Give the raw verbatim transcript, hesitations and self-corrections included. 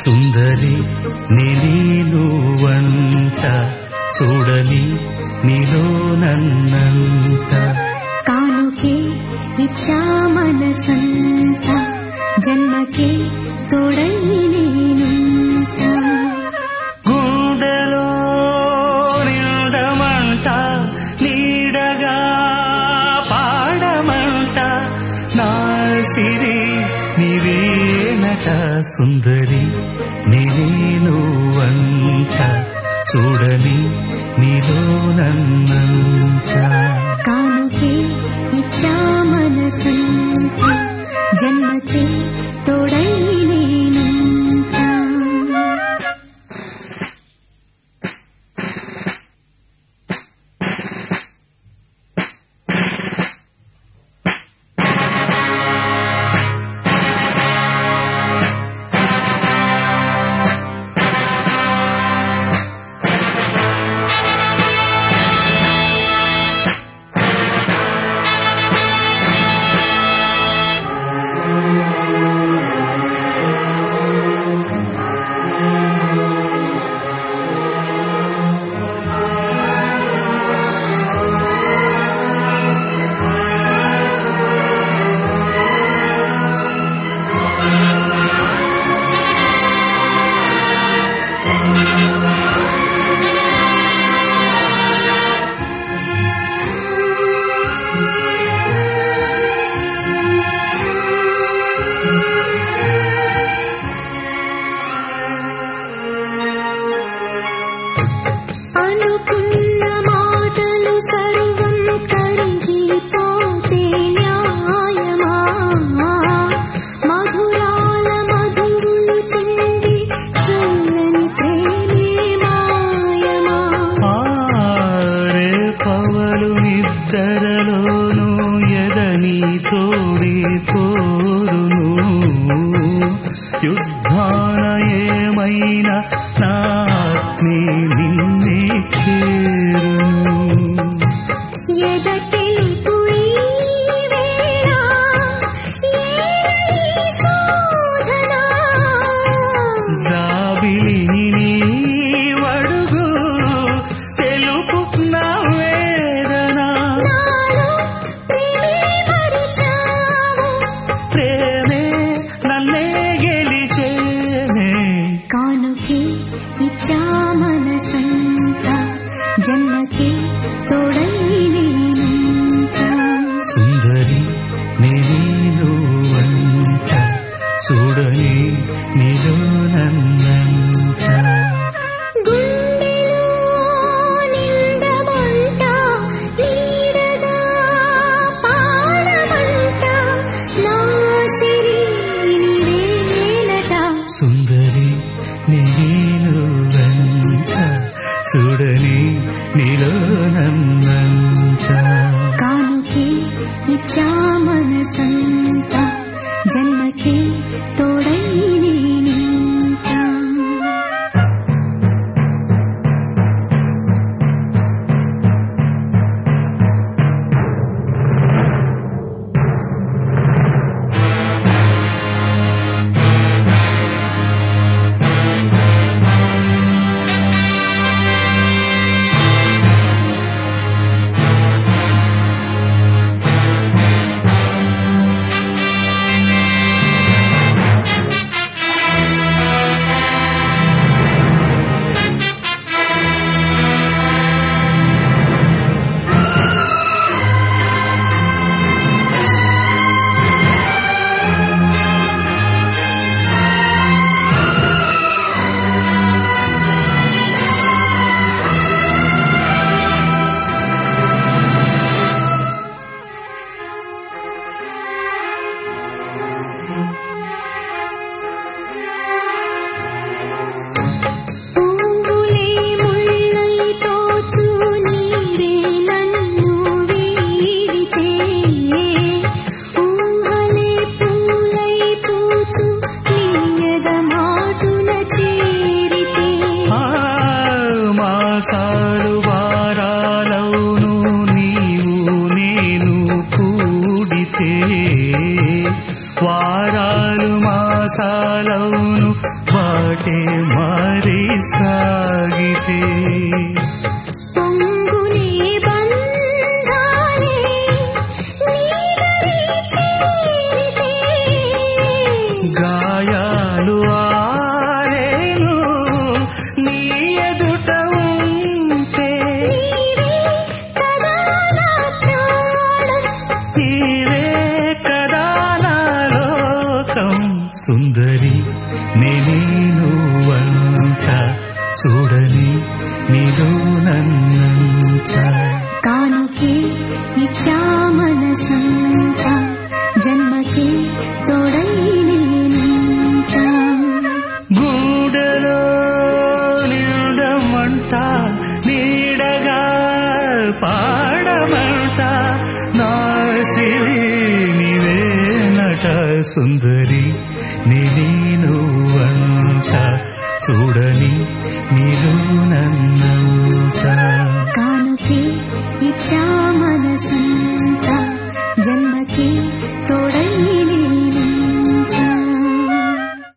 సుందరి నేను వంట చూడని నీలో నన్నంత కానుకే ఇచ్చా మనసంత జన్మకే తోడై నేనుంటా గుండెలో నిండమంట నీడగా పాడమంట నా సిరి నీవేనట సుందరి నేను వంట చూడని నీలో నన్నంత కానుకే ఇచ్చా మనసంత జన్మకే తోడై నేనుంటా అనుకున్న మాటలు సర్వం కరిగిపోతే న్యాయమా మధురాల మధువులు చెంది చల్లని ప్రేమే మాయమా ఆరే పవలు నిద్దరలోను ఎదని తోడి కోరును యుద్ధాన ఏమైనా నా ఆత్మే నిన్నే చేరును ఎదటెలుపు ఈ వేళ ఏల ఈ శోధన జాబిలిని నీవడుగు తెలుపు నా వేదన నాలో ప్రేమే మరిచావు ప్రేమే నన్నే గెలిచేనే కానుకే ఇచ్చా మనసంత జన్మకే తోడై నేనుంటా సుందరి నేను వంట చూడని నీలో నన్నంత గుండెలో నిండమంట నీడగా పాడమంట నా సిరి నీవేనట సుందరి నేను వంట చూడని నీలో నన్నంత కానుకే ఇచ్చా మనసంత జన్మకే తోడై నేనుంటా సుందరి నేను వంట చూడని నీలో నన్నంత కానుకే ఇచ్చా మనసంత జన్మకే తోడై నేనంత గూడలో నిండమంట నీడగా పాడమంట నాసిరి నీవేనట సుందరి నేను వంట చూడని నీలో నన్నంత